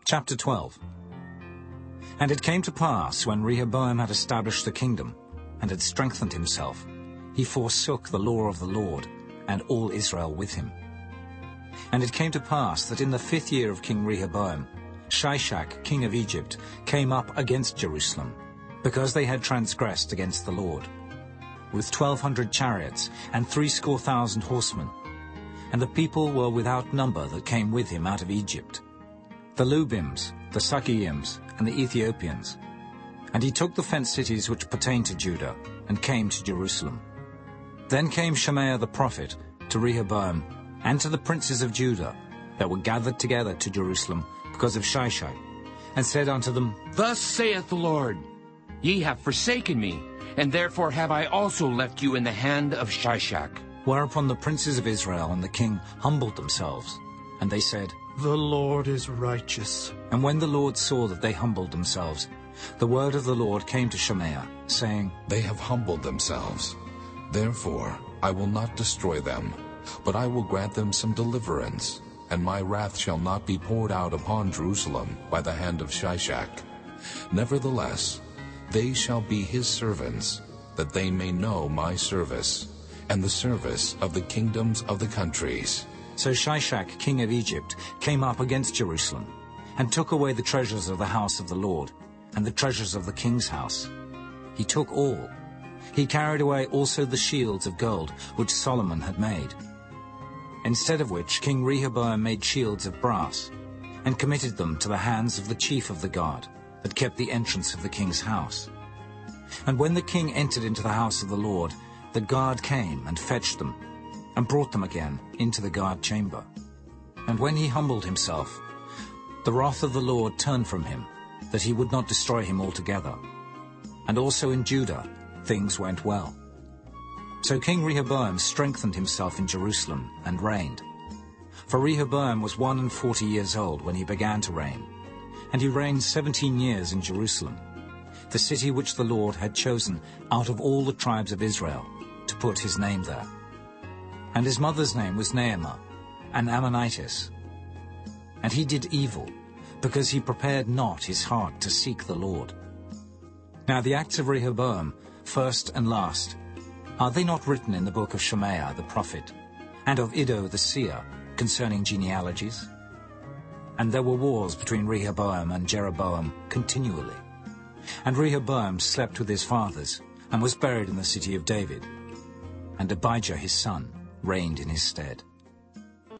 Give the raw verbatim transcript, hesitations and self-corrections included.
Chapter twelve. And it came to pass, when Rehoboam had established the kingdom, and had strengthened himself, he forsook the law of the Lord, and all Israel with him. And it came to pass that in the fifth year of King Rehoboam, Shishak, king of Egypt, came up against Jerusalem, because they had transgressed against the Lord, with twelve hundred chariots and threescore thousand horsemen. And the people were without number that came with him out of Egypt, the Lubims, the Sukkiims, and the Ethiopians. And he took the fenced cities which pertained to Judah, and came to Jerusalem. Then came Shemaiah the prophet to Rehoboam, and to the princes of Judah, that were gathered together to Jerusalem because of Shishak, and said unto them, Thus saith the Lord, Ye have forsaken me, and therefore have I also left you in the hand of Shishak. Whereupon the princes of Israel and the king humbled themselves, and they said, The Lord is righteous. And when the Lord saw that they humbled themselves, the word of the Lord came to Shemaiah, saying, They have humbled themselves. Therefore I will not destroy them, but I will grant them some deliverance, and my wrath shall not be poured out upon Jerusalem by the hand of Shishak. Nevertheless, they shall be his servants, that they may know my service, and the service of the kingdoms of the countries. So Shishak, king of Egypt, came up against Jerusalem, and took away the treasures of the house of the Lord, and the treasures of the king's house. He took all. He carried away also the shields of gold which Solomon had made. Instead of which King Rehoboam made shields of brass, and committed them to the hands of the chief of the guard, that kept the entrance of the king's house. And when the king entered into the house of the Lord, the guard came and fetched them, and brought them again into the guard chamber. And when he humbled himself, the wrath of the Lord turned from him, that he would not destroy him altogether. And also in Judah things went well. So King Rehoboam strengthened himself in Jerusalem and reigned. For Rehoboam was one and forty years old when he began to reign, and he reigned seventeen years in Jerusalem, the city which the Lord had chosen out of all the tribes of Israel, to put his name there. And his mother's name was Naamah, an Ammonitess. And he did evil, because he prepared not his heart to seek the Lord. Now the acts of Rehoboam, first and last, are they not written in the book of Shemaiah the prophet, and of Iddo the seer, concerning genealogies? And there were wars between Rehoboam and Jeroboam continually. And Rehoboam slept with his fathers, and was buried in the city of David. And Abijah his son reigned in his stead.